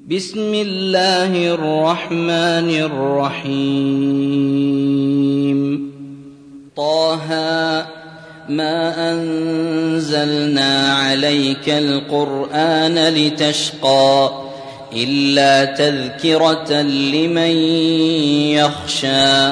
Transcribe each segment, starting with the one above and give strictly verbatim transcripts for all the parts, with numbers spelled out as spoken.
بسم الله الرحمن الرحيم طه ما أنزلنا عليك القرآن لتشقى إلا تذكرة لمن يخشى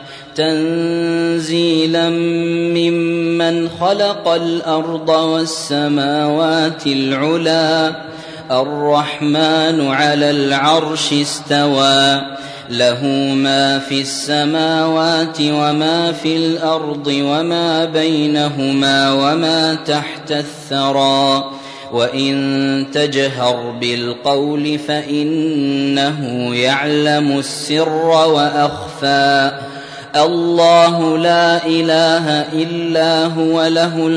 تنزيلا ممن خلق الأرض والسماوات العلى الرحمن على العرش استوى له ما في السماوات وما في الأرض وما بينهما وما تحت الثرى وإن تجهر بالقول فإنه يعلم السر وأخفى الله لا إله إلا هو له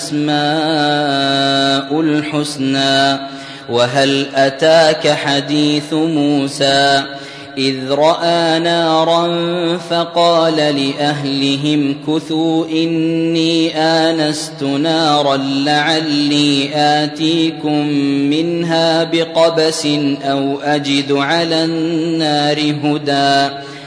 الأسماء الحسنى وهل أتاك حديث موسى إذ رأى نارا فقال لأهلهم كثوا إني آنست نارا لعلي آتيكم منها بقبس أو أجد على النار هدى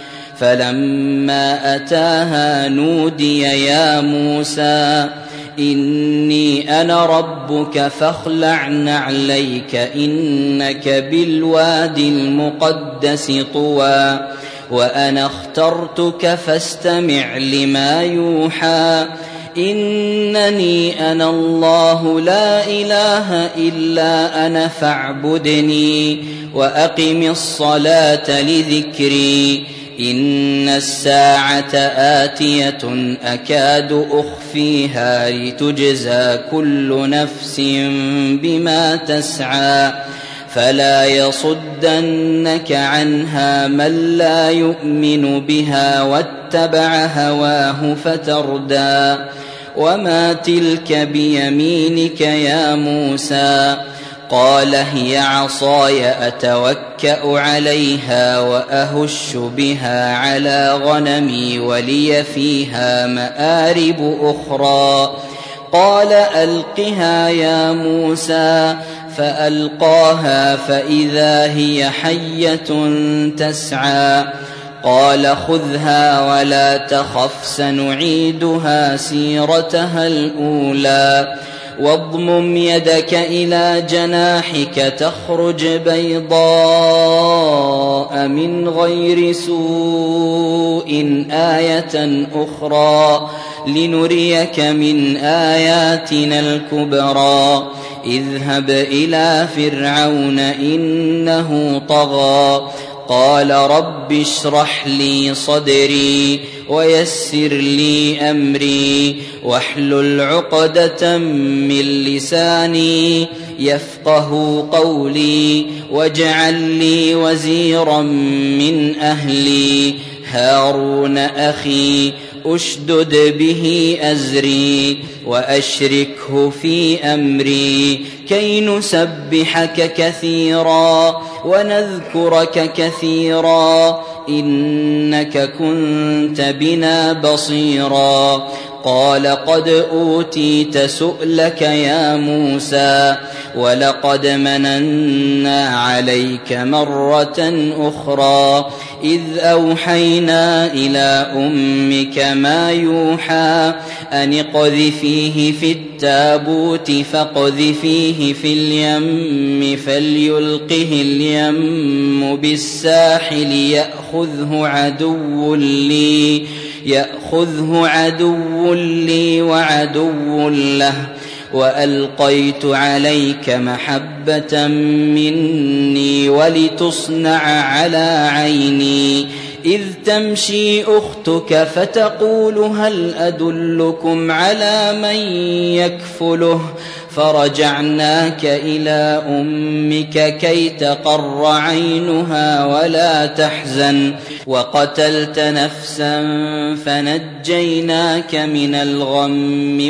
فلما أتاها نودي يا موسى إني أنا ربك فاخلع نعليك إنك بالوادي المقدس طوى وأنا اخترتك فاستمع لما يوحى إنني أنا الله لا إله إلا أنا فاعبدني وأقم الصلاة لذكري إن الساعة آتية أكاد أخفيها لتجزى كل نفس بما تسعى فلا يصدنك عنها من لا يؤمن بها واتبع هواه فتردى وما تلك بيمينك يا موسى قال هي عصاي أتوكأ عليها وأهش بها على غنمي ولي فيها مآرب أخرى قال ألقها يا موسى فألقاها فإذا هي حية تسعى قال خذها ولا تخف سنعيدها سيرتها الأولى واضمم يدك إلى جناحك تخرج بيضاء من غير سوء آية أخرى لنريك من آياتنا الكبرى اذهب إلى فرعون إنه طغى قال رب اشرح لي صدري ويسر لي أمري واحلل عقدة من لساني يفقه قولي واجعل لي وزيرا من أهلي هارون أخي أشدد به أزري وأشركه في أمري كي نسبحك كثيرا ونذكرك كثيرا إنك كنت بنا بصيرا قال قد أوتيت سؤلك يا موسى ولقد مننا عليك مرة أخرى إذ أوحينا إلى أمك ما يوحى أن اقذفيه في التابوت فاقذفيه في اليم فليلقه اليم بالساحل يأخذه عدو لي يأخذه عدو لي وعدو له وألقيت عليك محبة مني ولتصنع على عيني إذ تمشي أختك فتقول هل أدلكم على من يكفله فرجعناك إلى أمك كي تقر عينها ولا تحزن وقتلت نفسا فنجيناك من الغم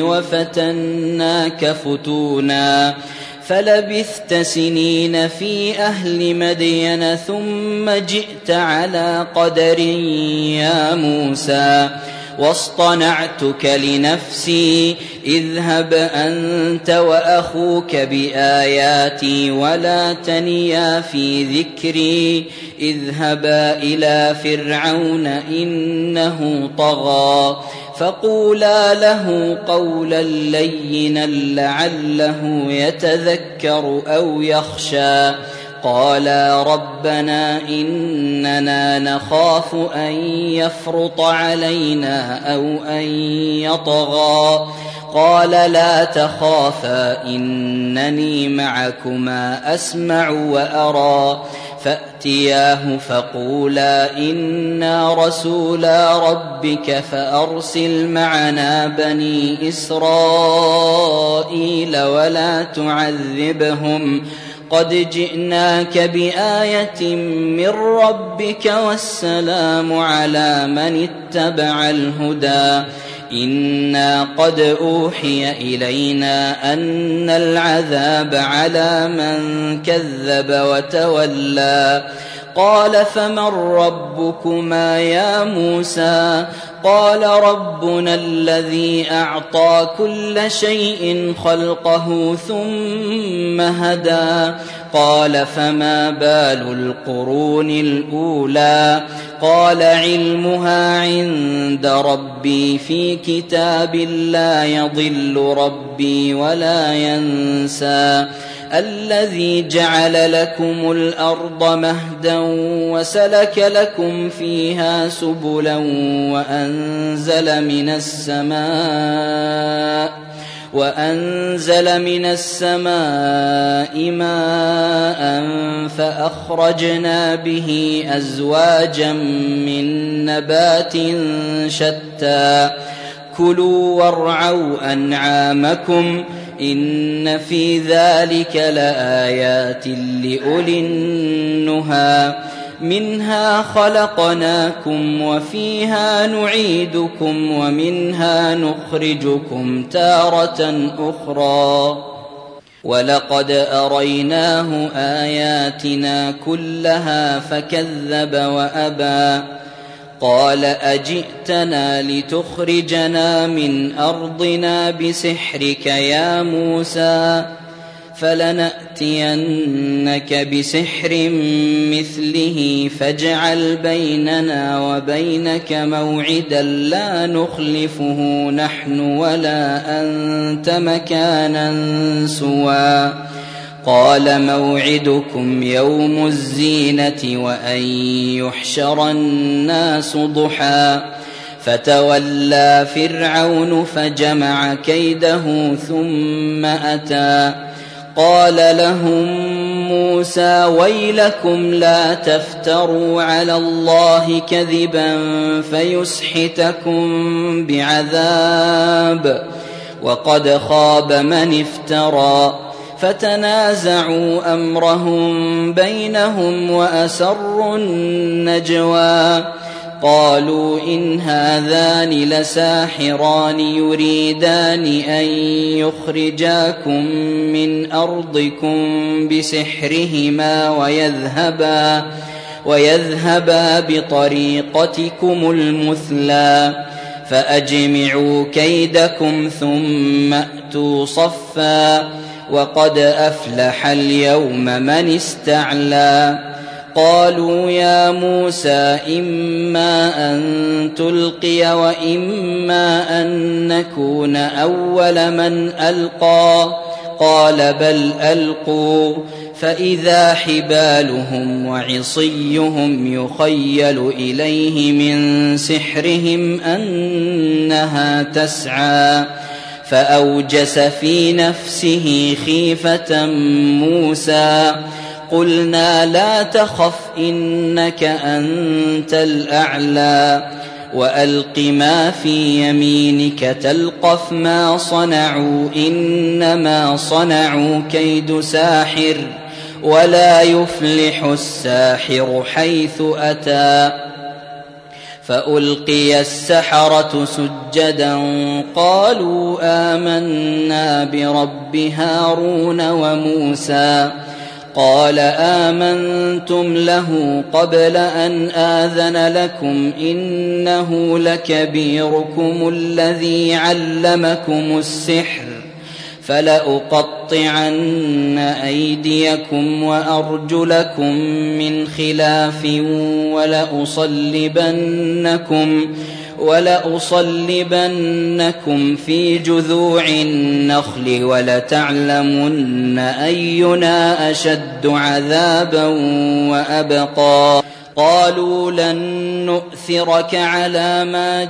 وفتناك فتونا فلبثت سنين في أهل مدين ثم جئت على قدر يا موسى واصطنعتك لنفسي اذهب أنت وأخوك بآياتي ولا تنيا في ذكري اذهبا إلى فرعون إنه طغى فقولا له قولا لينا لعله يتذكر أو يخشى قالا ربنا إننا نخاف أن يفرط علينا أو أن يطغى قال لا تخافا إنني معكما أسمع وأرى فأتياه فقولا إنا رسولا ربك فأرسل معنا بني إسرائيل ولا تعذبهم قد جئناك بآية من ربك والسلام على من اتبع الهدى إنا قد أوحي إلينا أن العذاب على من كذب وتولى قال فمن ربكما يا موسى قال ربنا الذي أعطى كل شيء خلقه ثم هدى قال فما بال القرون الأولى قال علمها عند ربي في كتاب لا يضل ربي ولا ينسى الذي جعل لكم الأرض مهدا وسلك لكم فيها سبلا وأنزل من السماء وأنزل من السماء ماء فأخرجنا به أزواجا من نبات شتى كلوا وارعوا أنعامكم إن في ذلك لآيات لأولي النهى منها خلقناكم وفيها نعيدكم ومنها نخرجكم تارة أخرى ولقد أريناه آياتنا كلها فكذب وأبى قال أجئتنا لتخرجنا من أرضنا بسحرك يا موسى فلنأتينك بسحر مثله فاجعل بيننا وبينك موعدا لا نخلفه نحن ولا أنت مكانا سوى قال موعدكم يوم الزينة وأن يحشر الناس ضحى فتولى فرعون فجمع كيده ثم أتى قال لهم موسى ويلكم لا تفتروا على الله كذبا فيسحتكم بعذاب وقد خاب من افترى فتنازعوا أمرهم بينهم وأسروا النجوى قالوا إن هذان لساحران يريدان أن يخرجاكم من أرضكم بسحرهما ويذهبا ويذهبا بطريقتكم المثلى فأجمعوا كيدكم ثم أتوا صفا وقد أفلح اليوم من استعلى قالوا يا موسى إما أن تلقي وإما أن نكون أول من ألقى قال بل ألقوا فإذا حبالهم وعصيهم يخيل إليه من سحرهم أنها تسعى فأوجس في نفسه خيفة موسى قلنا لا تخف إنك أنت الأعلى وألق ما في يمينك تلقف ما صنعوا إنما صنعوا كيد ساحر ولا يفلح الساحر حيث أتى فألقي السحرة سجدا قالوا آمنا برب هارون وموسى قال آمنتم له قبل أن آذن لكم إنه لكبيركم الذي علمكم السحر فلأقطعن أيديكم وأرجلكم من خلاف ولأصلبنكم ولأصلبنكم في جذوع النخل ولتعلمن أينا أشد عذابا وأبقى قالوا لن نؤثرك على ما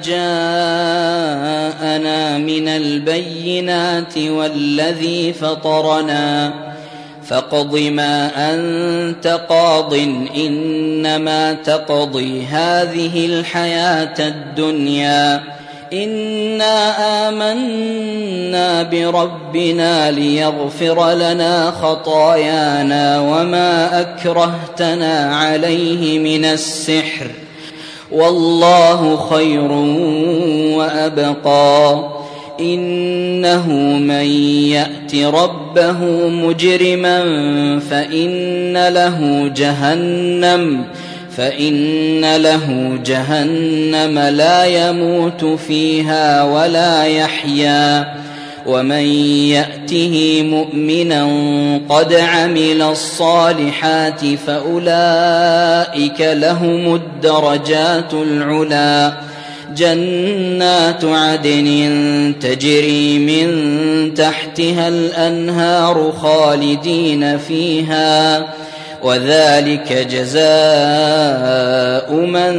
جاءنا من البينات والذي فطرنا فاقض ما أنت قاض إنما تقضي هذه الحياة الدنيا إنا آمنا بربنا ليغفر لنا خطايانا وما أكرهتنا عليه من السحر والله خير وأبقى إنه من يأت ربه مجرما فإن له جهنم فإن له جهنم لا يموت فيها ولا يحيا ومن يأته مؤمنا قد عمل الصالحات فأولئك لهم الدرجات العلى جنات عدن تجري من تحتها الأنهار خالدين فيها وذلك جزاء من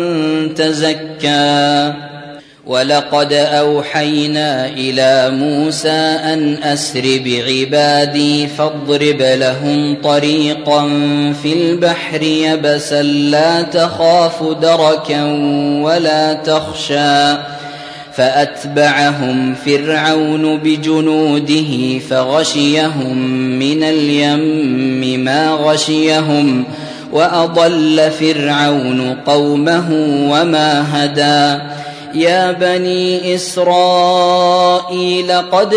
تزكى ولقد أوحينا إلى موسى أن أسر بعبادي فاضرب لهم طريقا في البحر يبسا لا تخاف دركا ولا تخشى فأتبعهم فرعون بجنوده فغشيهم من اليم ما غشيهم وأضل فرعون قومه وما هدى يا بني إسرائيل قد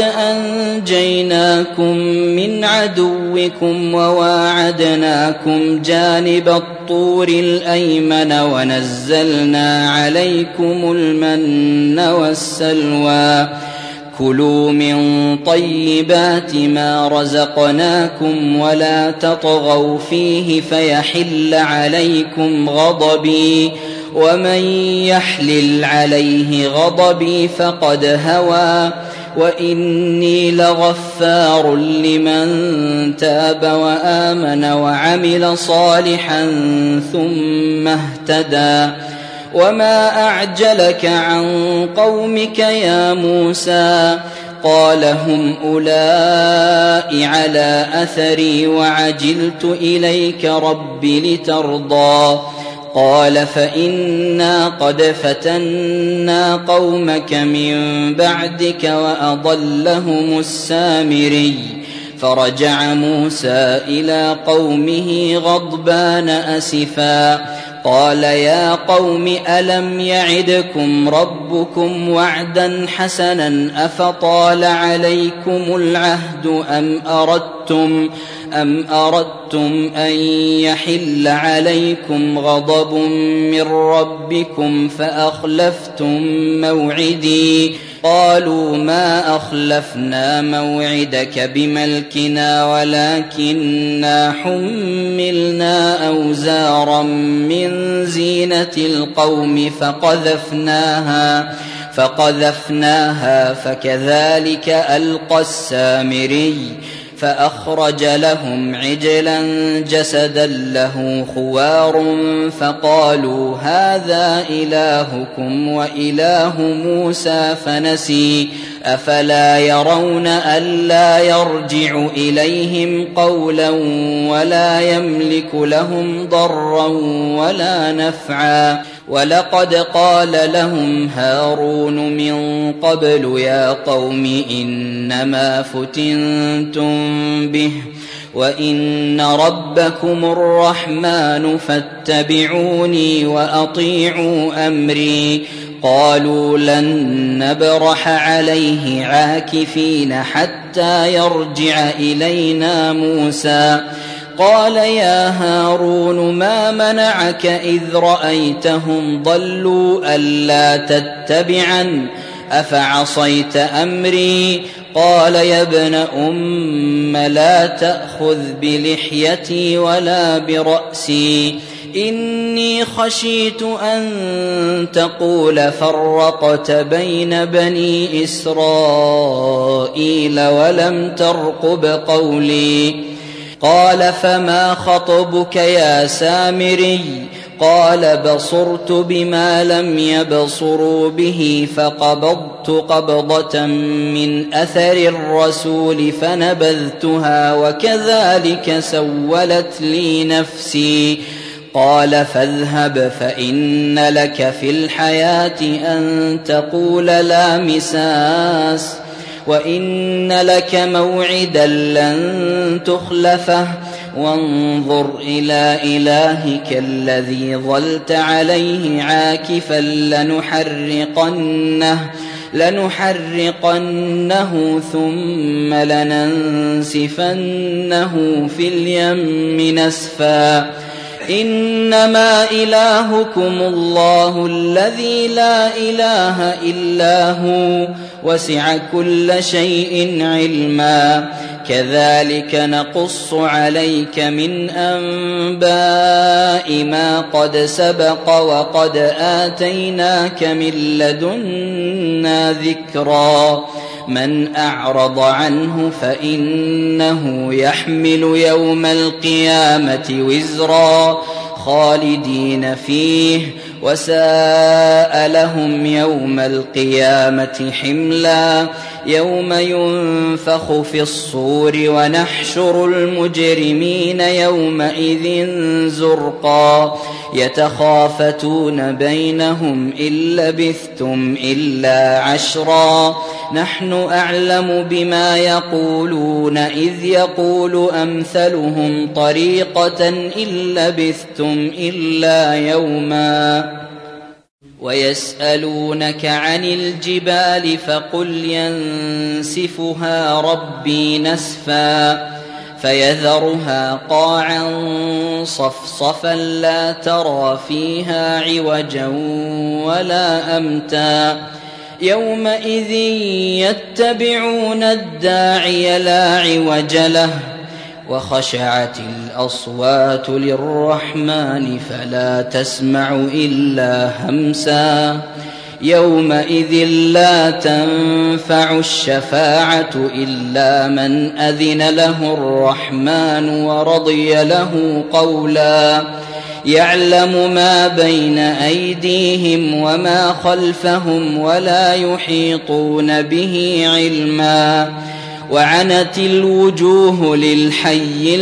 أنجيناكم من عدوكم وواعدناكم جانب الطور الأيمن ونزلنا عليكم المن والسلوى كلوا من طيبات ما رزقناكم ولا تطغوا فيه فيحل عليكم غضبي ومن يحلل عليه غضبي فقد هوى وإني لغفار لمن تاب وآمن وعمل صالحا ثم اهتدى وما أعجلك عن قومك يا موسى قال هم أولئك على أثري وعجلت إليك رب لترضى قال فإنا قد فتنا قومك من بعدك وأضلهم السامري فرجع موسى إلى قومه غضبان أسفا قال يا قوم ألم يعدكم ربكم وعدا حسنا أفطال عليكم العهد أم أردتم أم أردتم أن يحل عليكم غضب من ربكم فأخلفتم موعدي قالوا ما أخلفنا موعدك بملكنا ولكننا حملنا أوزارا من زينة القوم فقذفناها فقذفناها فكذلك ألقى السامري فأخرج لهم عجلا جسدا له خوار فقالوا هذا إلهكم وإله موسى فنسي أفلا يرون ألا يرجع إليهم قولا ولا يملك لهم ضرا ولا نفعا ولقد قال لهم هارون من قبل يا قوم إنما فتنتم به وإن ربكم الرحمن فاتبعوني وأطيعوا أمري قالوا لن نبرح عليه عاكفين حتى يرجع إلينا موسى قال يا هارون ما منعك إذ رأيتهم ضلوا ألا تتبعن أفعصيت أمري قال يا ابن أم لا تأخذ بلحيتي ولا برأسي إني خشيت أن تقول فرقت بين بني إسرائيل ولم ترقب قولي قال فما خطبك يا سامري قال بصرت بما لم يبصروا به فقبضت قبضة من أثر الرسول فنبذتها وكذلك سولت لي نفسي قال فاذهب فإن لك في الحياة أن تقول لا مساس وإن لك موعدا لن تخلفه وانظر إلى إلهك الذي ظلت عليه عاكفا لنحرقنه لنحرقنه ثم لننسفنه في اليم نسفا إنما إلهكم الله الذي لا إله إلا هو وسع كل شيء علما كذلك نقص عليك من أنباء ما قد سبق وقد آتيناك من لدنا ذكرا من أعرض عنه فإنه يحمل يوم القيامة وزرا خالدين فيه وساء لهم يوم القيامة حملا يوم ينفخ في الصور ونحشر المجرمين يومئذ زرقا يتخافتون بينهم إن لبثتم إلا عشرا نحن أعلم بما يقولون إذ يقول أمثلهم طريقة إن لبثتم إلا يوما ويسألونك عن الجبال فقل ينسفها ربي نسفا فيذرها قاعا صفصفا لا ترى فيها عوجا ولا أمتا يومئذ يتبعون الداعي لا عوج له وخشعت الأصوات للرحمن فلا تسمع إلا همسا يومئذ لا تنفع الشفاعة إلا من أذن له الرحمن ورضي له قولا يعلم ما بين أيديهم وما خلفهم ولا يحيطون به علما وعنت الوجوه للحي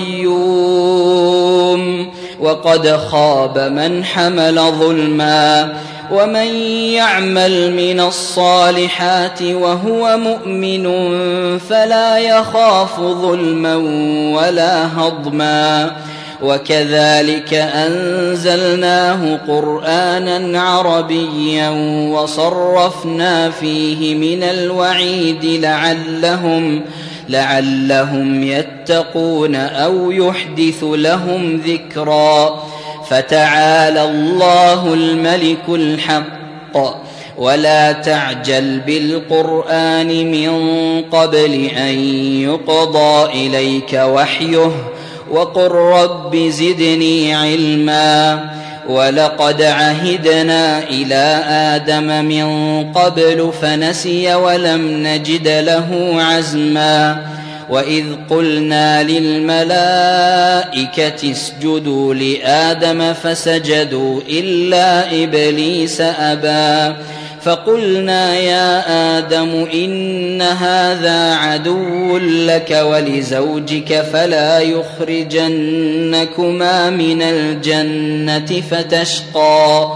القيوم وقد خاب من حمل ظلما ومن يعمل من الصالحات وهو مؤمن فلا يخاف ظلما ولا هضما وكذلك أنزلناه قرآنا عربيا وصرفنا فيه من الوعيد لعلهم لعلهم يتقون أو يحدث لهم ذكرا فتعالى الله الملك الحق ولا تعجل بالقرآن من قبل أن يقضى إليك وحيه وقل رب زدني علما ولقد عهدنا إلى آدم من قبل فنسي ولم نجد له عزما وإذ قلنا للملائكة اسجدوا لآدم فسجدوا إلا إبليس أبى فقلنا يا آدم إن هذا عدو لك ولزوجك فلا يخرجنكما من الجنة فتشقى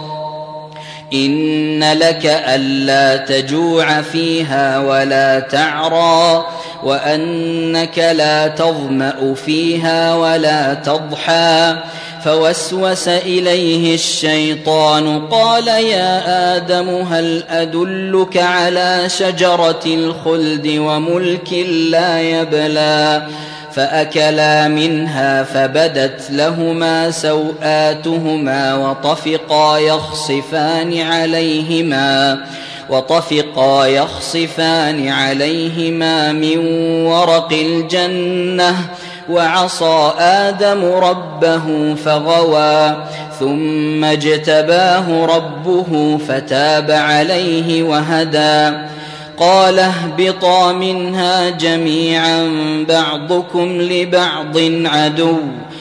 إن لك ألا تجوع فيها ولا تعرى وأنك لا تظمأ فيها ولا تضحى فوسوس إليه الشيطان قال يا آدم هل أدلك على شجرة الخلد وملك لا يبلى فأكلا منها فبدت لهما سوآتهما وطفقا يخصفان عليهما وطفقا يخصفان عليهما من ورق الجنة وعصى آدم ربه فغوى ثم اجتباه ربه فتاب عليه وهدى قال اهبطا منها جميعا بعضكم لبعض عدو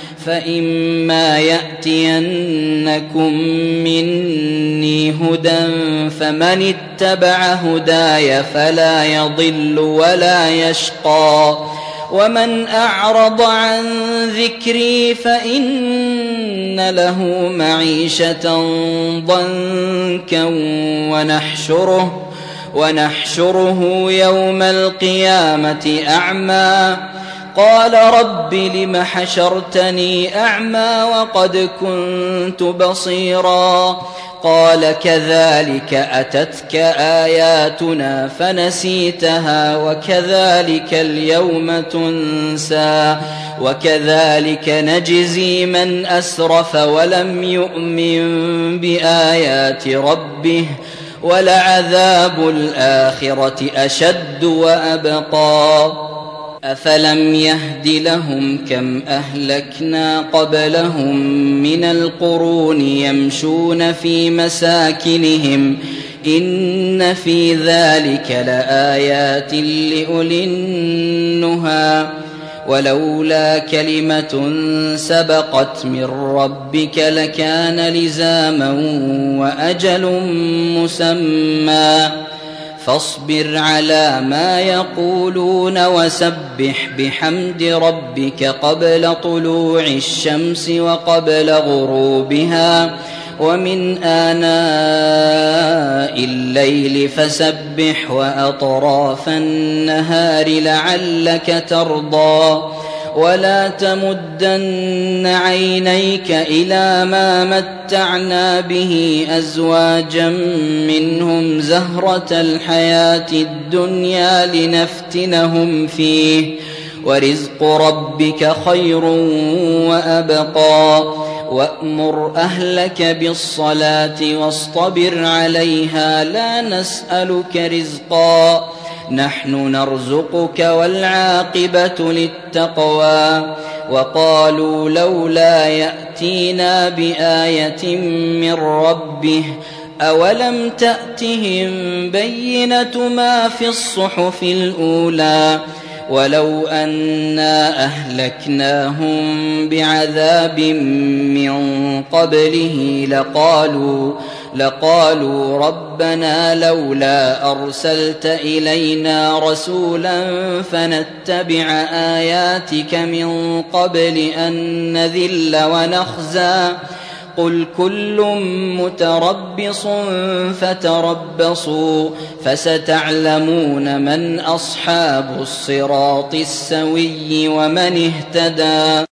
فإما يأتينكم مني هدى فمن اتبع هداي فلا يضل ولا يشقى ومن أعرض عن ذكري فإن له معيشة ضنكا ونحشره ونحشره يوم القيامة أعمى قال رب لم حشرتني أعمى وقد كنت بصيرا قال كذلك أتتك آياتنا فنسيتها وكذلك اليوم تنسى وكذلك نجزي من أسرف ولم يؤمن بآيات ربه ولعذاب الآخرة أشد وأبقى أفلم يهد لهم كم أهلكنا قبلهم من القرون يمشون في مساكنهم إن في ذلك لآيات لأولي النهى ولولا كلمة سبقت من ربك لكان لزاما وأجل مسمى فاصبر على ما يقولون وسبح بحمد ربك قبل طلوع الشمس وقبل غروبها ومن آناء الليل فسبح وأطراف النهار لعلك ترضى ولا تمدن عينيك إلى ما متعنا به أزواجا منهم زهرة الحياة الدنيا لنفتنهم فيه ورزق ربك خير وأبقى وأمر أهلك بالصلاة واصطبر عليها لا نسألك رزقا نحن نرزقك والعاقبة للتقوى وقالوا لولا يأتينا بآية من ربه أولم تأتهم بينة ما في الصحف الأولى ولو أنا أهلكناهم بعذاب من قبله لقالوا لقالوا ربنا لولا أرسلت إلينا رسولا فنتبع آياتك من قبل أن نذل ونخزى قل كل متربص فتربصوا فستعلمون من أصحاب الصراط السوي ومن اهتدى.